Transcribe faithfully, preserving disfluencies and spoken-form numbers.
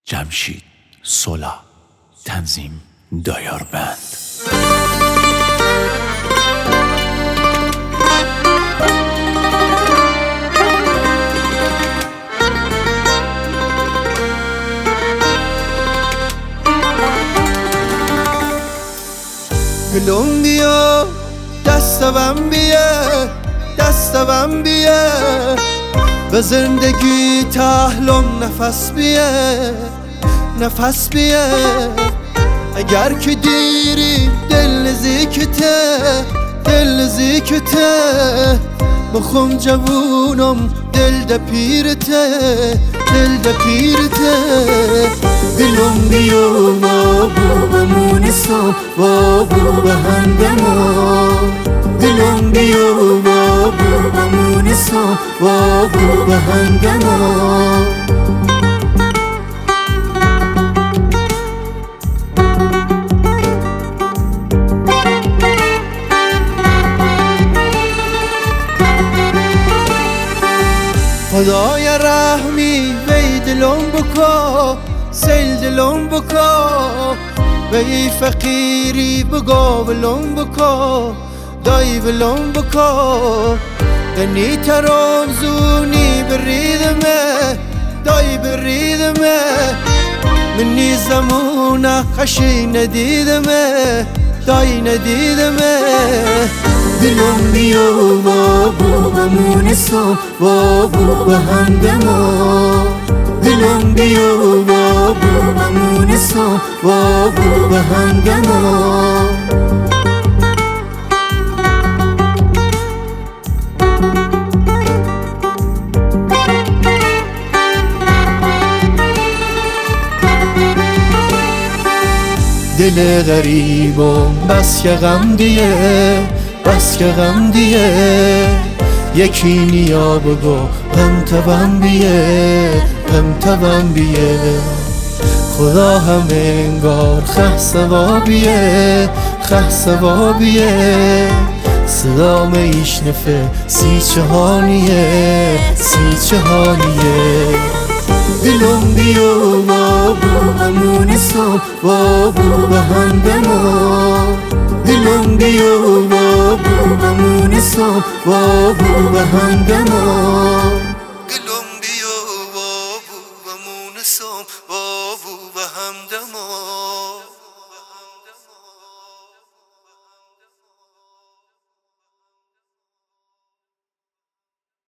جمشید سولا، تنظیم دایاربند. گلوم بیا دستم بیا دستم بیا به زندگی تحلم نفس بیا نفس بیا اگر که دیری دل نزیکته دل نزیکته بخون جوونم دل ده پیرته دل ده پیرته گلوم بیا بابو بمونسم بابو بهندما گلوم بیا بابو بمونسم بابو بهندما خدای رحمی وی دلم بکا سیل دلم بکا وی فقیری بگا ولم بکا دای ولم بکا دنی ترام زونی بریدمه دای بریدمه منی زمونه خشی ندیدمه دای ندیدمه گلوم بیا بابو بمونسم بابو بهندما گلوم بیا بابو بمونسم بابو بهندما دل غریبم بس که غم دیه بس که غم دیه یکی نیا بگو غم تبم بیه غم تبم بیه خدا هم انگار خه سوابیه خه سوابیه صدام ایشنفه سی چهانیه سی چهانیه گلوم بیا بابو بمونسم بابو بهندما گلوم بیا بابو بمونسم بابو بهندما